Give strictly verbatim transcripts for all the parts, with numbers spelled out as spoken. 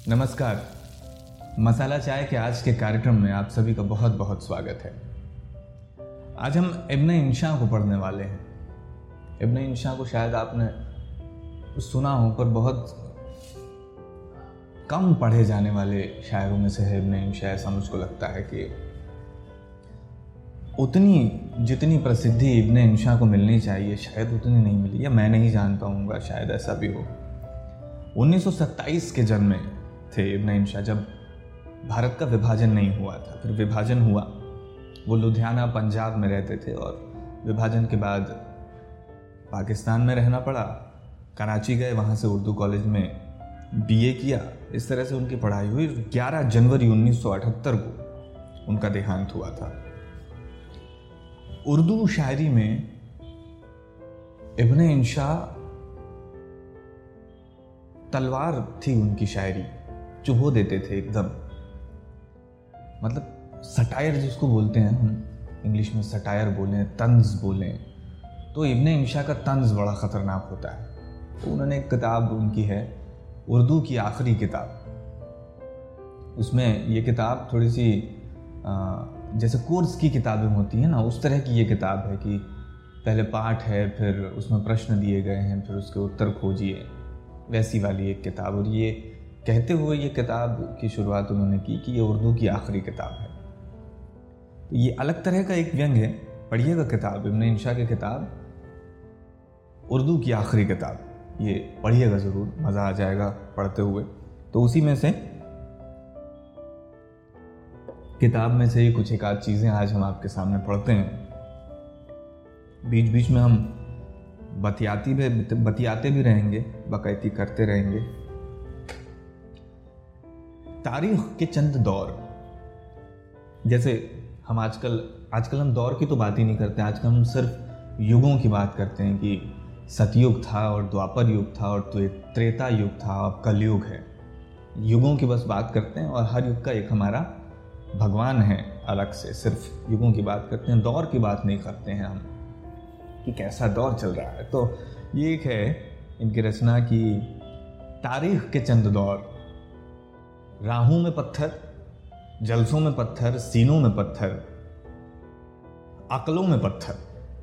नमस्कार। मसाला चाय के आज के कार्यक्रम में आप सभी का बहुत बहुत स्वागत है। आज हम इब्न इंशा को पढ़ने वाले हैं। इब्न इंशा को शायद आपने सुना हो, पर बहुत कम पढ़े जाने वाले शायरों में से है इब्न इंशा। ऐसा मुझको लगता है कि उतनी जितनी प्रसिद्धि इब्न इंशा को मिलनी चाहिए शायद उतनी नहीं मिली, या मैं नहीं जान पाऊंगा, शायद ऐसा भी हो। उन्नीस सौ सत्ताईस के जन्मे थे इब्न इंशा, जब भारत का विभाजन नहीं हुआ था। फिर विभाजन हुआ, वो लुधियाना पंजाब में रहते थे और विभाजन के बाद पाकिस्तान में रहना पड़ा। कराची गए, वहाँ से उर्दू कॉलेज में बीए किया। इस तरह से उनकी पढ़ाई हुई। ग्यारह जनवरी उन्नीस सौ अठहत्तर को उनका देहांत हुआ था। उर्दू शायरी में इब्न इंशा तलवार थी उनकी शायरी, चुभो देते थे एकदम। मतलब सटायर जिसको बोलते हैं हम, इंग्लिश में सटायर बोलें, तंज बोलें, तो इब्न इंशा का तंज बड़ा ख़तरनाक होता है। तो उन्होंने एक किताब उनकी है, उर्दू की आखिरी किताब। उसमें ये किताब थोड़ी सी जैसे कोर्स की किताबें होती हैं ना, उस तरह की ये किताब है कि पहले पाठ है, फिर उसमें प्रश्न दिए गए हैं, फिर उसके उत्तर खोजिए, वैसी वाली एक किताब। और ये कहते हुए ये किताब की शुरुआत उन्होंने की कि ये उर्दू की आखिरी किताब है। तो ये अलग तरह का एक व्यंग है। पढ़िएगा किताब, इब्न इंशा की किताब, उर्दू की आखिरी किताब, ये पढ़िएगा ज़रूर, मज़ा आ जाएगा पढ़ते हुए। तो उसी में से किताब में से ही कुछ एक आध चीज़ें आज हम आपके सामने पढ़ते हैं। बीच बीच में हम बतियाती भी बतियाते भी रहेंगे, बाकायदी करते रहेंगे। तारीख के चंद दौर, जैसे हम आजकल आजकल हम दौर की तो बात ही नहीं करते। आजकल हम सिर्फ युगों की बात करते हैं कि सतयुग था और द्वापर युग था और तो एक त्रेता युग था, अब कलयुग है। युगों की बस बात करते हैं और हर युग का एक हमारा भगवान है अलग से। सिर्फ युगों की बात करते हैं, दौर की बात नहीं करते हैं हम कि कैसा दौर चल रहा है। तो ये एक है इनकी रचना की तारीख के चंद दौर। राहों में पत्थर, जलसों में पत्थर, सीनों में पत्थर, अकलों में पत्थर।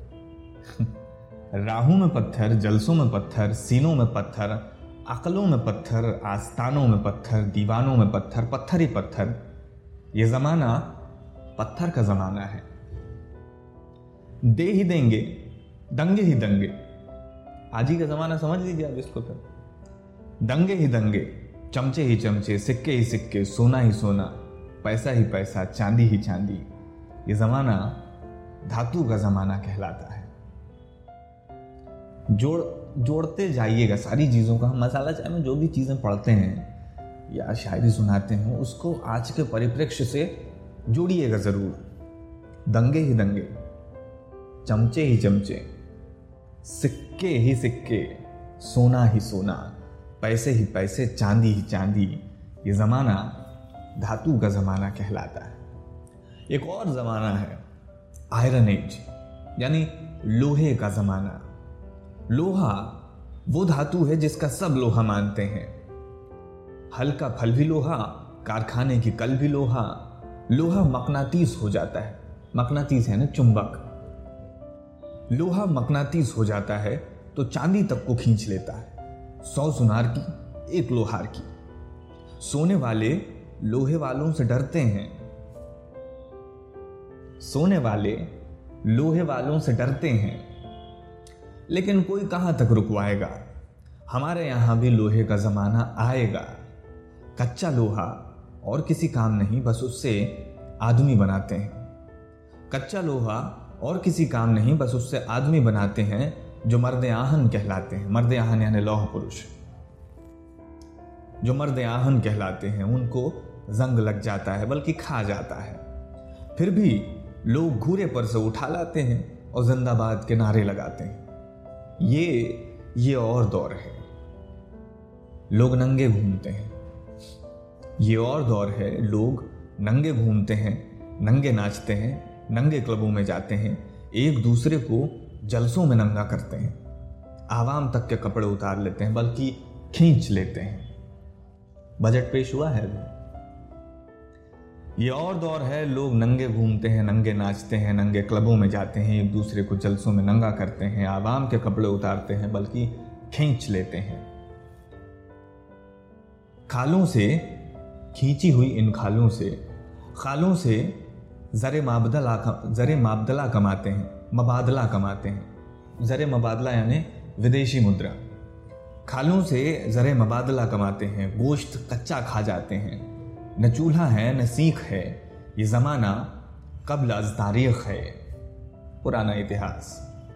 राहों में पत्थर, जलसों में पत्थर, सीनों में पत्थर, अकलों में पत्थर, आस्तानों में पत्थर, दीवानों में पत्थर, पत्थर ही पत्थर। ये ज़माना पत्थर का ज़माना है। दे ही देंगे, दंगे ही दंगे। आज ही का ज़माना समझ लीजिए आप इसको। तो दंगे ही दंगे, चमचे ही चमचे, सिक्के ही सिक्के, सोना ही सोना, पैसा ही पैसा, चांदी ही चांदी। ये ज़माना धातु का ज़माना कहलाता है। जोड़ जोड़ते जाइएगा सारी चीज़ों का। हम मसाला चाय में जो भी चीज़ें पढ़ते हैं या शायरी सुनाते हैं, उसको आज के परिप्रेक्ष्य से जोड़िएगा ज़रूर। दंगे ही दंगे, चमचे ही चमचे, सिक्के ही सिक्के, सोना ही सोना, पैसे ही पैसे, चांदी ही चांदी। ये ज़माना धातु का ज़माना कहलाता है। एक और ज़माना है आयरन एज, यानी लोहे का ज़माना। लोहा वो धातु है जिसका सब लोहा मानते हैं। हल का फल भी लोहा, कारखाने की कल भी लोहा। लोहा मकनातीस हो जाता है। मकनातीस है ना, चुंबक। लोहा मकनातीस हो जाता है तो चांदी तक को खींच लेता है। सौ सुनार की एक लोहार की। सोने वाले लोहे वालों से डरते हैं। सोने वाले लोहे वालों से डरते हैं, लेकिन कोई कहां तक रुकवाएगा। हमारे यहां भी लोहे का जमाना आएगा। कच्चा लोहा और किसी काम नहीं, बस उससे आदमी बनाते हैं। कच्चा लोहा और किसी काम नहीं, बस उससे आदमी बनाते हैं जो मर्द आहन कहलाते हैं। मर्द आहन यानी लौह पुरुष। जो मर्द आहन कहलाते हैं उनको जंग लग जाता है, बल्कि खा जाता है। फिर भी लोग घूरे पर से उठा लाते हैं और जिंदाबाद के नारे लगाते हैं। ये ये और दौर है। लोग नंगे घूमते हैं। ये और दौर है। लोग नंगे घूमते हैं, नंगे नाचते हैं, नंगे क्लबों में जाते हैं, एक दूसरे को जलसों में नंगा करते हैं, आवाम तक के कपड़े उतार लेते हैं, बल्कि खींच लेते हैं। बजट पेश हुआ है अभी। ये और दौर है, लोग नंगे घूमते हैं, नंगे नाचते हैं, नंगे क्लबों में जाते हैं, एक दूसरे को जलसों में नंगा करते हैं, आवाम के कपड़े उतारते हैं, बल्कि खींच लेते हैं। खालों से खींची हुई इन खालों से खालों से ज़रे माबदला ज़रे माबदला कमाते हैं, मबादला कमाते हैं। ज़रे मबादला यानी विदेशी मुद्रा। खालों से ज़रे मबादला कमाते हैं, गोश्त कच्चा खा जाते हैं। न चूल्हा है न सीख है, ये ज़माना कब्ल अज़ तारीख़ है, पुराना इतिहास।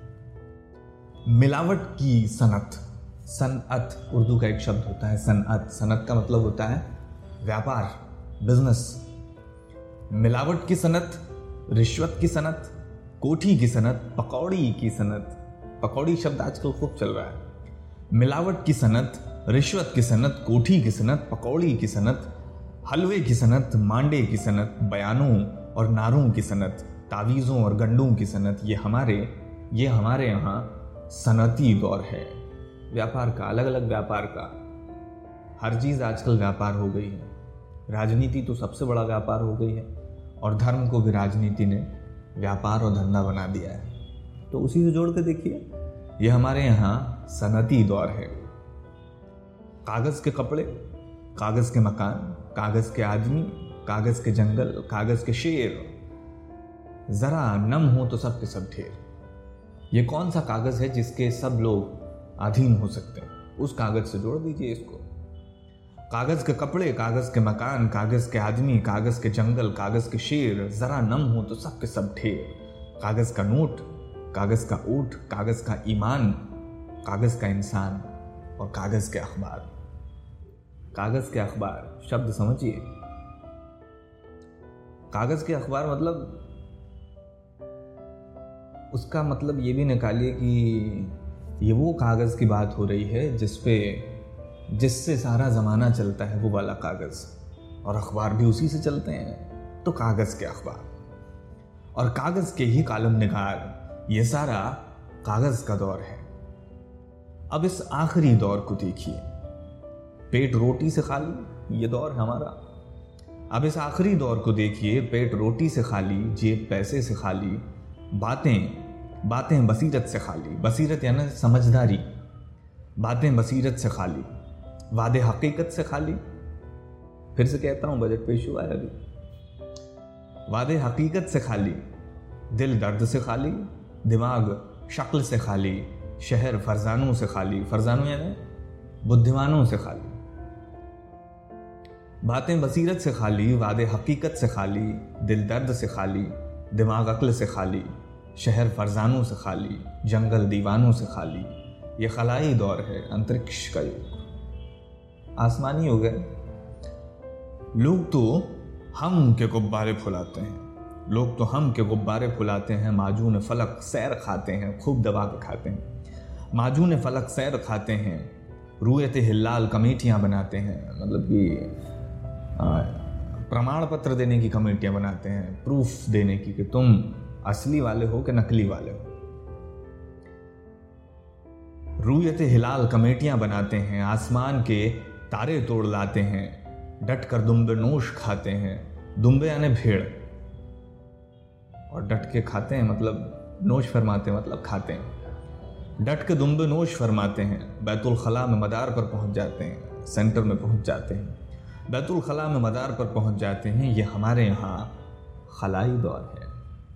मिलावट की सनत, सनअत उर्दू का एक शब्द होता है सनअत। सनत का मतलब होता है व्यापार, बिजनेस। मिलावट की सनत, रिश्वत की सनत, कोठी की सनत, पकौड़ी की सनत। पकौड़ी शब्द आजकल खूब चल रहा है। मिलावट की सनत, रिश्वत की सनत, कोठी की सनत, पकौड़ी की सनत, हलवे की सनत, मांडे की सनत, बयानों और नारों की सनत, तावीज़ों और गंडों की सनत। ये हमारे ये हमारे यहाँ सनती दौर है। व्यापार का, अलग अलग व्यापार का, हर चीज़ आजकल व्यापार हो गई है। राजनीति तो सबसे बड़ा व्यापार हो गई है, और धर्म को भी राजनीति ने व्यापार और धंधा बना दिया है। तो उसी से जोड़ के देखिए, ये हमारे यहाँ सनती दौर है। कागज़ के कपड़े, कागज़ के मकान, कागज़ के आदमी, कागज़ के जंगल, कागज़ के शेर, ज़रा नम हो तो सब के सब ढेर। ये कौन सा कागज़ है जिसके सब लोग अधीन हो सकते हैं? उस कागज़ से जोड़ दीजिए इसको। कागज़ के कपड़े, कागज़ के मकान, कागज़ के आदमी, कागज़ के जंगल, कागज़ के शेर, ज़रा नम हो तो सब के सब ढेर। कागज़ का नोट, कागज़ का ऊँट, कागज़ का ईमान, कागज़ का इंसान और कागज़ के अखबार। कागज़ के अखबार शब्द समझिए। कागज़ के अखबार मतलब, उसका मतलब ये भी निकालिए कि ये वो कागज़ की बात हो रही है जिस पे जिससे सारा ज़माना चलता है, वो वाला कागज़, और अखबार भी उसी से चलते हैं। तो कागज़ के अखबार और कागज़ के ही कालम निगार, ये सारा कागज़ का दौर है। अब इस आखिरी दौर को देखिए। पेट रोटी से खाली, ये दौर हमारा। अब इस आखिरी दौर को देखिए। पेट रोटी से खाली, जेब पैसे से खाली, बातें बातें बसीरत से खाली। बसीरत यानी समझदारी। बातें बसीरत से खाली, वादे हकीकत से खाली। फिर से कहता हूं, बजट पेश हुआ है अभी। वादे हकीकत से खाली, दिल दर्द से खाली, दिमाग शक्ल से खाली, शहर फरजानों से खाली। फरजानों यानी बुद्धिमानों से खाली। बातें बसीरत से खाली, वादे हकीकत से खाली, दिल दर्द से खाली, दिमाग अक्ल से खाली, शहर फरजानों से खाली, जंगल दीवानों से खाली। ये खलाई दौर है, अंतरिक्ष का युग, आसमानी युग है। लोग तो हम के गुब्बारे फुलाते हैं लोग तो हम के गुब्बारे फुलाते हैं। माजून फलक सैर खाते हैं, खूब दबा के खाते हैं। माजून फलक सैर खाते हैं, रूयत हिलाल कमेटियाँ बनाते हैं। मतलब कि प्रमाण पत्र देने की कमेटियाँ बनाते हैं, प्रूफ देने की कि तुम असली वाले हो कि नकली वाले हो। रूयत हिलाल कमेटियां बनाते हैं, आसमान के तारे तोड़ लाते हैं, डट कर दुम्बे नोश खाते हैं। दुम्बे यानी भेड़, और डट के खाते हैं मतलब नोश फरमाते हैं, मतलब खाते हैं। डट के दुम्बे नोश फरमाते हैं, बैतुल खला में मदार पर पहुंच जाते हैं, सेंटर में पहुंच जाते हैं, बैतुल खला में मदार पर पहुंच जाते हैं। ये हमारे यहाँ खलाई दौर है।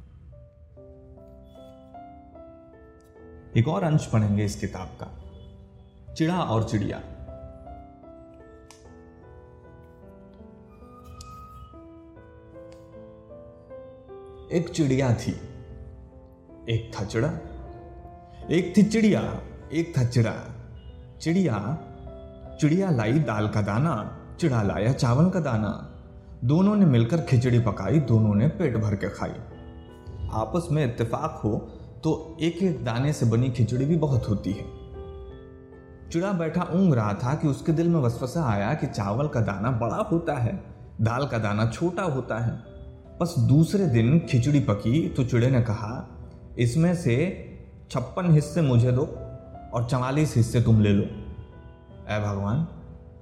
एक और अंश पढ़ेंगे इस किताब का, चिड़ा और चिड़िया। एक चिड़िया थी, एक था चिड़ा। एक थी चिड़िया, एक था चिड़ा। चिड़िया चिड़िया लाई दाल का दाना, चिड़ा लाया चावल का दाना। दोनों ने मिलकर खिचड़ी पकाई, दोनों ने पेट भर के खाई। आपस में इत्तेफाक हो तो एक एक दाने से बनी खिचड़ी भी बहुत होती है। चिड़ा बैठा ऊँग रहा था कि उसके दिल में वसवसा आया कि चावल का दाना बड़ा होता है, दाल का दाना छोटा होता है। बस दूसरे दिन खिचड़ी पकी तो चिड़े ने कहा, इसमें से छप्पन हिस्से मुझे दो और चवालीस हिस्से तुम ले लो। ऐ भगवान,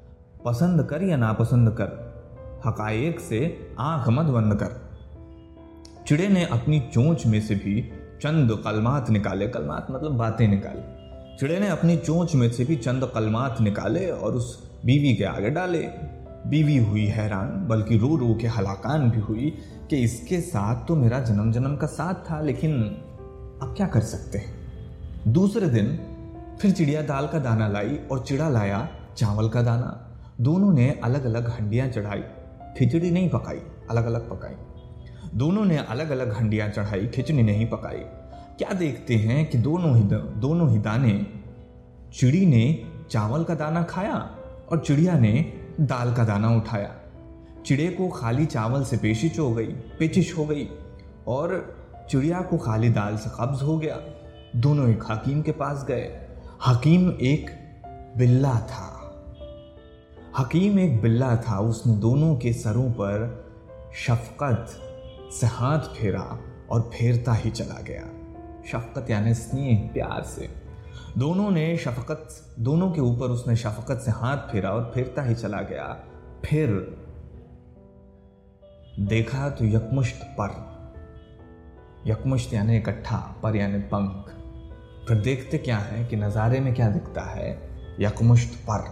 पसंद कर या नापसंद कर, हकायक से आंख मत बंद कर। चिड़े ने अपनी चोंच में से भी चंद कलमात निकाले, कलमात मतलब बातें निकाले। चिड़े ने अपनी चोंच में से भी चंद कलमात निकाले और उस बीवी के आगे डाले। बीवी हुई हैरान, बल्कि रो रो के हलाकान भी हुई कि इसके साथ तो मेरा जन्म जन्म का साथ था, लेकिन अब क्या कर सकते हैं। दूसरे दिन फिर चिड़िया दाल का दाना लाई और चिड़ा लाया चावल का दाना। दोनों ने अलग अलग हंडियां चढ़ाई, खिचड़ी नहीं पकाई, अलग अलग पकाई। दोनों ने अलग अलग हंडियां चढ़ाई, खिचड़ी नहीं पकाई। क्या देखते हैं कि दोनों ही दोनों ही दाने, चिड़ी ने चावल का दाना खाया और चिड़िया ने दाल का दाना उठाया। चिड़े को खाली चावल से पेशिश हो गई पेचिश हो गई और चिड़िया को खाली दाल से कब्ज हो गया। दोनों एक हकीम के पास गए। हकीम एक बिल्ला था। हकीम एक बिल्ला था। उसने दोनों के सरों पर शफकत से हाथ फेरा और फेरता ही चला गया। शफकत यानी स्नेह, प्यार से। दोनों ने शफकत दोनों के ऊपर उसने शफकत से हाथ फेरा और फेरता ही चला गया। फिर देखा तो यकमुश्त पर, यकमुश्त यानी इकट्ठा, पर यानी पंख। फिर देखते क्या है कि नजारे में क्या दिखता है, यकमुश्त पर।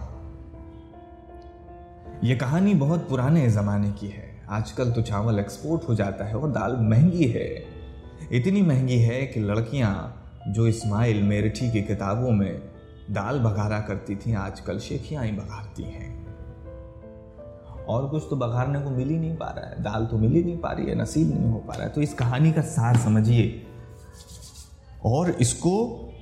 यह कहानी बहुत पुराने जमाने की है। आजकल तो चावल एक्सपोर्ट हो जाता है और दाल महंगी है। इतनी महंगी है कि लड़कियां जो इस्माइल मेरठी की किताबों में दाल बघारा करती थी, आजकल शेखियां ही बघारती हैं। और कुछ तो बघारने को मिल ही नहीं पा रहा है, दाल तो मिल ही नहीं पा रही है, नसीब नहीं हो पा रहा है। तो इस कहानी का सार समझिए और इसको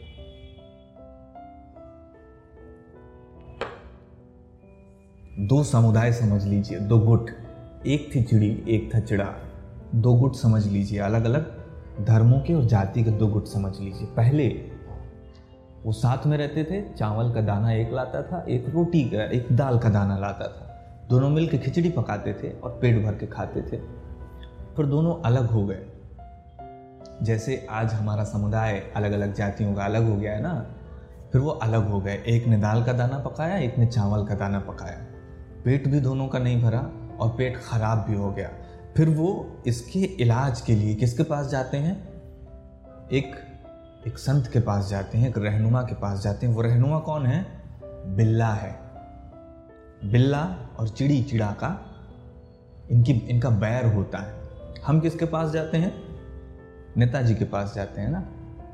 दो समुदाय समझ लीजिए, दो गुट। एक थी चिड़ी, एक था चिड़ा। दो गुट समझ लीजिए, अलग अलग धर्मों के और जाति के दो गुट समझ लीजिए। पहले वो साथ में रहते थे, चावल का दाना एक लाता था, एक रोटी का, एक दाल का दाना लाता था। दोनों मिलकर खिचड़ी पकाते थे और पेट भर के खाते थे। फिर दोनों अलग हो गए। जैसे आज हमारा समुदाय अलग अलग जातियों का अलग हो गया है ना, फिर वो अलग हो गए। एक ने दाल का दाना पकाया, एक ने चावल का दाना पकाया। पेट भी दोनों का नहीं भरा और पेट खराब भी हो गया। फिर वो इसके इलाज के लिए किसके पास जाते हैं? एक एक संत के पास जाते हैं, एक रहनुमा के पास जाते हैं। वो रहनुमा कौन है? बिल्ला है। बिल्ला और चिड़ी, चिड़ा का इनकी इनका बैर होता है। हम किसके पास जाते हैं? नेताजी के पास जाते हैं ना।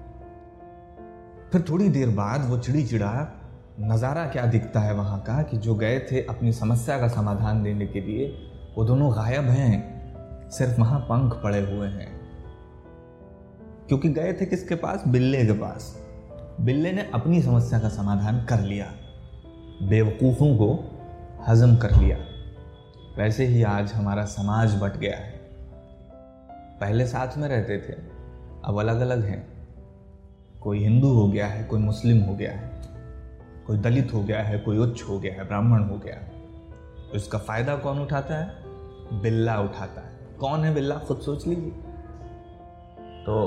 फिर थोड़ी देर बाद वो चिड़ी चिड़ा, नज़ारा क्या दिखता है वहाँ का कि जो गए थे अपनी समस्या का समाधान देने के लिए, वो दोनों गायब हैं। सिर्फ वहाँ पंख पड़े हुए हैं, क्योंकि गए थे किसके पास? बिल्ले के पास। बिल्ले ने अपनी समस्या का समाधान कर लिया, बेवकूफ़ों को हजम कर लिया। वैसे ही आज हमारा समाज बट गया है। पहले साथ में रहते थे, अब अलग अलग हैं। कोई हिंदू हो गया है, कोई मुस्लिम हो गया है, कोई दलित हो गया है, कोई उच्च हो गया है, ब्राह्मण हो गया है। तो इसका फायदा कौन उठाता है? बिल्ला उठाता है। कौन है बिल्ला? खुद सोच लीजिए। तो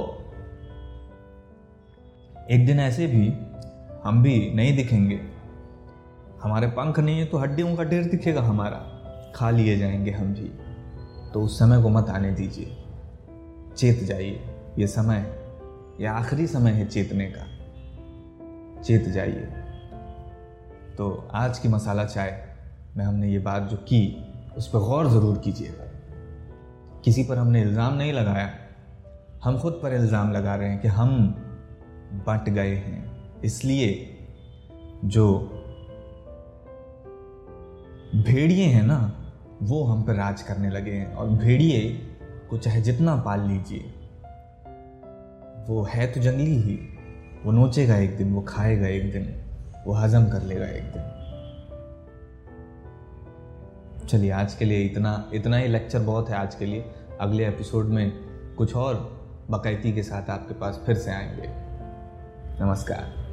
एक दिन ऐसे भी हम भी नहीं दिखेंगे, हमारे पंख नहीं है तो हड्डियों का ढेर दिखेगा हमारा, खा लिए जाएंगे हम भी। तो उस समय को मत आने दीजिए, चेत जाइए। ये समय, ये आखिरी समय है चेतने का, चेत जाइए। तो आज की मसाला चाय में हमने ये बात जो की, उस पर गौर ज़रूर कीजिएगा। किसी पर हमने इल्ज़ाम नहीं लगाया, हम खुद पर इल्ज़ाम लगा रहे हैं कि हम बट गए हैं। इसलिए जो भेड़िए हैं ना, वो हम पर राज करने लगे हैं। और भेड़िए को चाहे जितना पाल लीजिए, वो है तो जंगली ही, वो नोचेगा एक दिन, वो खाएगा एक दिन, वो हजम कर लेगा एक दिन। चलिए आज के लिए इतना इतना ही लेक्चर बहुत है आज के लिए। अगले एपिसोड में कुछ और बाकायदगी के साथ आपके पास फिर से आएंगे। नमस्कार।